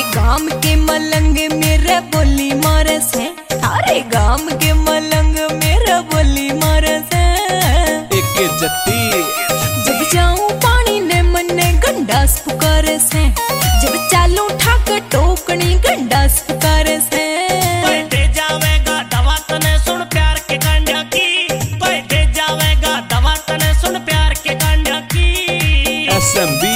गाम के मलंग मेरे बोली मारे से, थारे गाम के मलंग मेरे बोली मारे से। एक जट्टी जब जाऊं पानी ने मन्ने गंडास पुकारे से, जब चालू ठाक टोकनी गंडास पुकारे से। दे जावेगा दवा तने सुन प्यार के गांडा की, दे जावेगा दवा तने सुन प्यार के गांडा की। SMB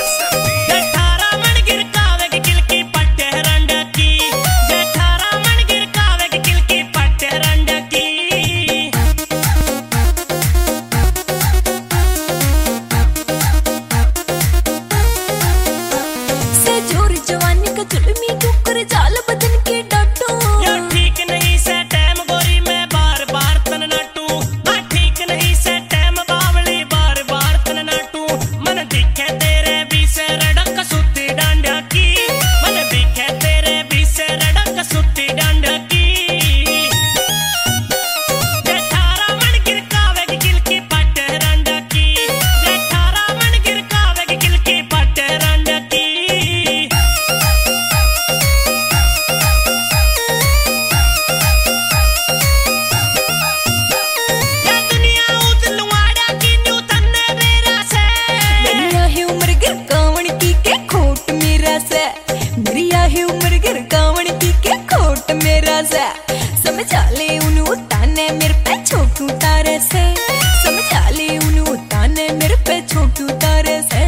समझा ले उन्हें ताने मेरे पे छोटू तारे से, समझा ले उन्हें ताने मेरे पे छोटू तारे से।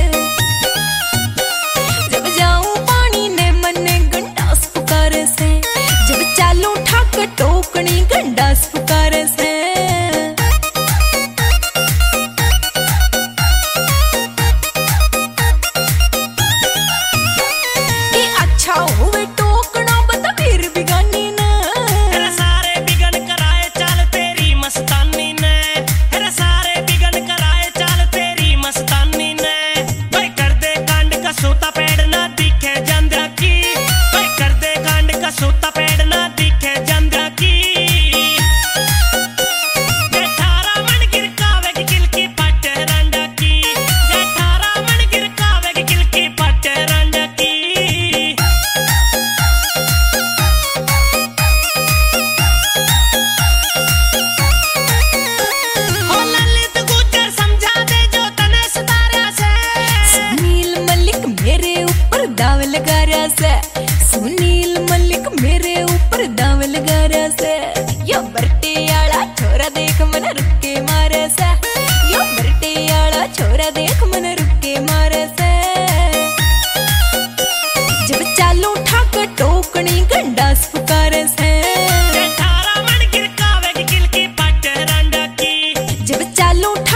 जब जाऊं पानी ने मन्ने गंडास पुकारे से, जब चालू ठाक टोकनी गंडास पुकारे से। अच्छा हुए टोकना बता फिर बिगानी ना, सारे बिगन कराए चाल तेरी मस्तानी ने, सारे बिगन कराए चाल तेरी मस्तानी ने। भाई कर दे कांड का सोता पेड़ ना दिखे जंद्रा की, भाई कर दे कांड का सोता पेड़ ना दिखे जंद्रा की। जेठारा मन गिर कावेगी किल की पट्टे रंडा की, जेठारा मन गिर कावेगी किल की पट्टे रंडा की। सुनील मलिक मेरे ऊपर दाव लगा रहा से, यो बरटे आला छोरा देख मन रुके मारे से, यो बरटे आला छोरा देख मन रुके मारे से। जब चालू ठाक टोकनी गंडास पुकारे से, जेठारा मन गिर कावेगी किल की पट्टे रंडा की, जब चालू